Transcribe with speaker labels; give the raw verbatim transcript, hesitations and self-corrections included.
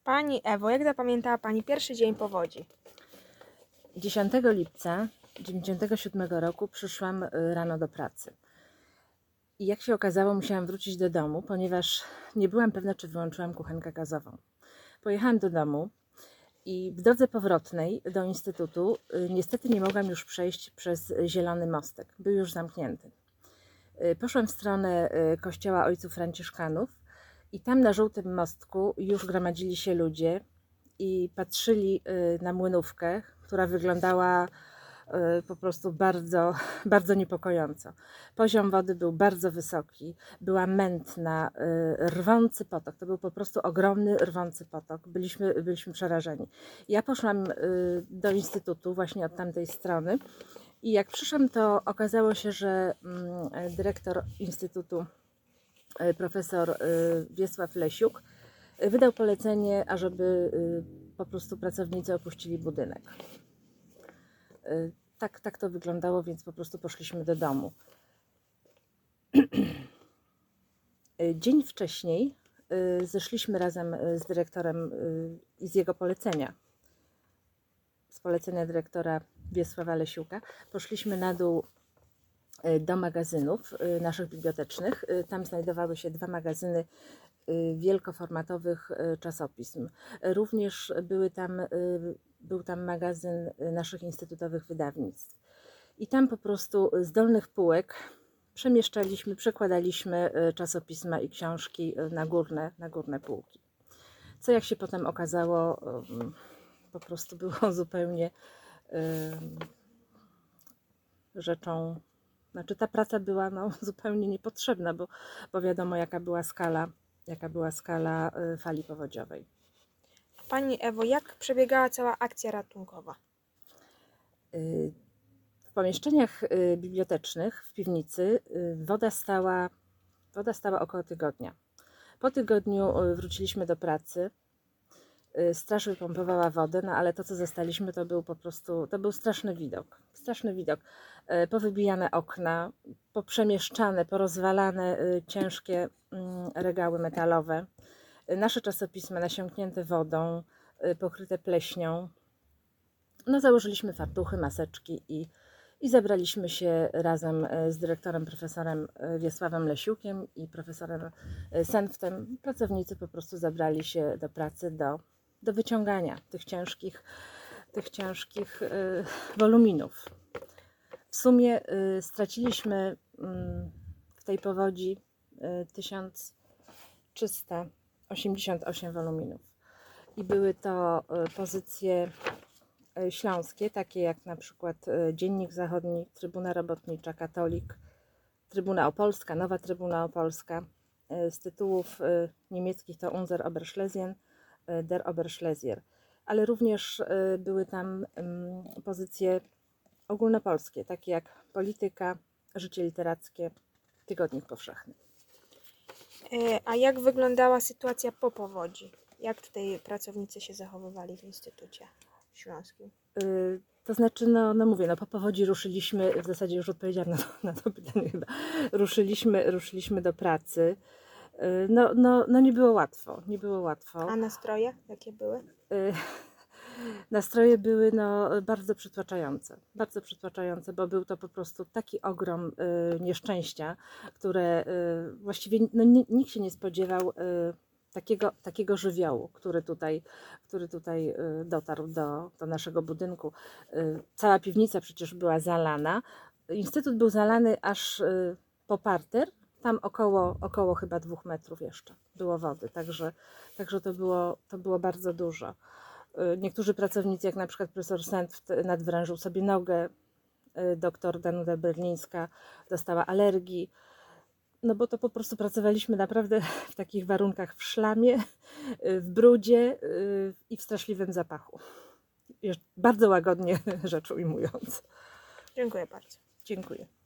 Speaker 1: Pani Ewo, jak zapamiętała Pani pierwszy dzień powodzi?
Speaker 2: dziesiątego lipca tysiąc dziewięćset dziewięćdziesiątego siódmego roku przyszłam rano do pracy. I jak się okazało, musiałam wrócić do domu, ponieważ nie byłam pewna, czy wyłączyłam kuchenkę gazową. Pojechałam do domu i w drodze powrotnej do instytutu niestety nie mogłam już przejść przez Zielony Mostek. Był już zamknięty. Poszłam w stronę kościoła ojców franciszkanów i tam na Żółtym Mostku już gromadzili się ludzie i patrzyli na młynówkę, która wyglądała po prostu bardzo, bardzo niepokojąco. Poziom wody był bardzo wysoki, była mętna, rwący potok. To był po prostu ogromny, rwący potok. Byliśmy, byliśmy przerażeni. Ja poszłam do instytutu właśnie od tamtej strony i jak przyszłam, to okazało się, że dyrektor instytutu, profesor Wiesław Lesiuk, wydał polecenie, ażeby po prostu pracownicy opuścili budynek. Tak, tak to wyglądało, więc po prostu poszliśmy do domu. Dzień wcześniej zeszliśmy razem z dyrektorem i z jego polecenia, z polecenia dyrektora Wiesława Lesiuka, poszliśmy na dół do magazynów naszych bibliotecznych. Tam znajdowały się dwa magazyny wielkoformatowych czasopism. Również były tam, był tam magazyn naszych instytutowych wydawnictw. I tam po prostu z dolnych półek przemieszczaliśmy, przekładaliśmy czasopisma i książki na górne, na górne półki. Co, jak się potem okazało, po prostu było zupełnie rzeczą, znaczy ta praca była no, zupełnie niepotrzebna, bo, bo wiadomo jaka była skala, jaka była skala fali powodziowej.
Speaker 1: Pani Ewo, jak przebiegała cała akcja ratunkowa?
Speaker 2: W pomieszczeniach bibliotecznych, w piwnicy, woda stała, woda stała około tygodnia. Po tygodniu wróciliśmy do pracy. Straż wypompowała wodę, no ale to, co zastaliśmy, to był po prostu, to był straszny widok. Straszny widok. Powybijane okna, poprzemieszczane, porozwalane ciężkie regały metalowe. Nasze czasopisma nasiąknięte wodą, pokryte pleśnią. No założyliśmy fartuchy, maseczki i, i zabraliśmy się razem z dyrektorem, profesorem Wiesławem Lesiukiem i profesorem Senftem. Pracownicy po prostu zabrali się do pracy, do do wyciągania tych ciężkich, tych ciężkich y, woluminów. W sumie y, straciliśmy y, w tej powodzi y, tysiąc trzysta osiemdziesiąt osiem woluminów. I były to y, pozycje y, śląskie, takie jak na przykład y, Dziennik Zachodni, Trybuna Robotnicza, Katolik, Trybuna Opolska, Nowa Trybuna Opolska. Y, z tytułów y, niemieckich to Unser Oberschlesien, Der Oberschlesier, ale również były tam pozycje ogólnopolskie, takie jak Polityka, Życie Literackie, Tygodnik Powszechny.
Speaker 1: A jak wyglądała sytuacja po powodzi? Jak tutaj pracownicy się zachowywali w Instytucie Śląskim?
Speaker 2: To znaczy, no, no mówię, no po powodzi ruszyliśmy, w zasadzie już odpowiedziałam na to, na to pytanie chyba, ruszyliśmy, ruszyliśmy do pracy. No, no, no nie było łatwo, nie było łatwo.
Speaker 1: A nastroje jakie były?
Speaker 2: Nastroje były no, bardzo przytłaczające, bardzo przytłaczające, bo był to po prostu taki ogrom y, nieszczęścia, które y, właściwie no, nikt się nie spodziewał y, takiego, takiego żywiołu, który tutaj, który tutaj y, dotarł do, do naszego budynku. Y, cała piwnica przecież była zalana, instytut był zalany aż y, po parter. Tam około, około chyba dwóch metrów jeszcze było wody, także, także to, było, to było bardzo dużo. Niektórzy pracownicy, jak na przykład profesor Senft, nadwrężył sobie nogę, doktor Danuta Berlińska dostała alergii, no bo to po prostu pracowaliśmy naprawdę w takich warunkach, w szlamie, w brudzie i w straszliwym zapachu. Bardzo łagodnie rzecz ujmując.
Speaker 1: Dziękuję bardzo.
Speaker 2: Dziękuję.